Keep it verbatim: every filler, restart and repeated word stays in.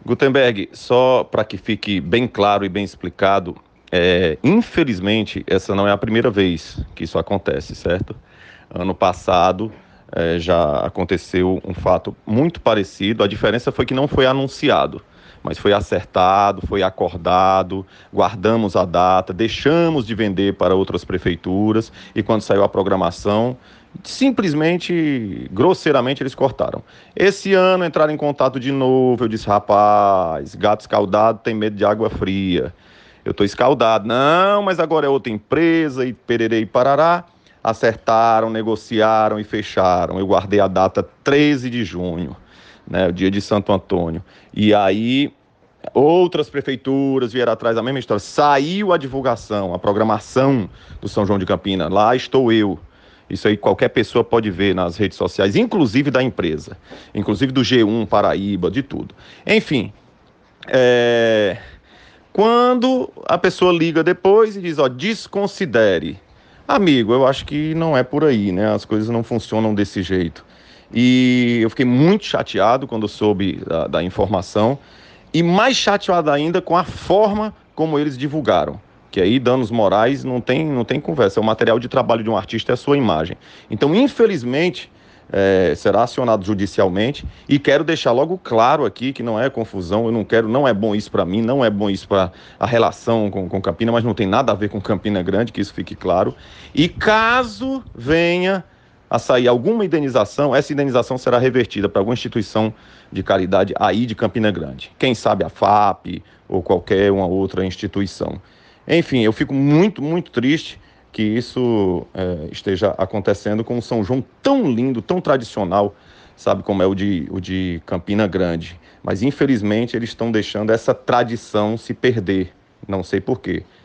Gutenberg, só para que fique bem claro e bem explicado, é, infelizmente, essa não é a primeira vez que isso acontece, certo? Ano passado, é, já aconteceu um fato muito parecido, a diferença foi que não foi anunciado, mas foi acertado, foi acordado, guardamos a data, deixamos de vender para outras prefeituras e quando saiu a programação, simplesmente, grosseiramente, eles cortaram. Esse ano entraram em contato de novo, eu disse, rapaz, gato escaldado tem medo de água fria. Eu estou escaldado. Não, mas agora é outra empresa e pererei e parará. Acertaram, negociaram e fecharam. Eu guardei a data treze de junho, né, o dia de Santo Antônio. E aí outras prefeituras vieram atrás da mesma história. Saiu a divulgação, a programação do São João de Campina. Lá estou eu. Isso aí qualquer pessoa pode ver nas redes sociais, inclusive da empresa, inclusive do G um Paraíba, de tudo. Enfim, é... quando a pessoa liga depois e diz, ó, desconsidere. Amigo, eu acho que não é por aí, né? As coisas não funcionam desse jeito. E eu fiquei muito chateado quando soube da, da informação e mais chateado ainda com a forma como eles divulgaram. Que aí danos morais não tem, não tem conversa, é o material de trabalho de um artista, é a sua imagem. Então, infelizmente, é, será acionado judicialmente e quero deixar logo claro aqui que não é confusão, eu não quero, não é bom isso para mim, não é bom isso para a relação com, com Campina, mas não tem nada a ver com Campina Grande, que isso fique claro. E caso venha a sair alguma indenização, essa indenização será revertida para alguma instituição de caridade aí de Campina Grande. Quem sabe a FAP ou qualquer uma outra instituição. Enfim, eu fico muito, muito triste que isso é, esteja acontecendo com um São João tão lindo, tão tradicional, sabe, como é o de, o de Campina Grande. Mas, infelizmente, eles estão deixando essa tradição se perder. Não sei por quê.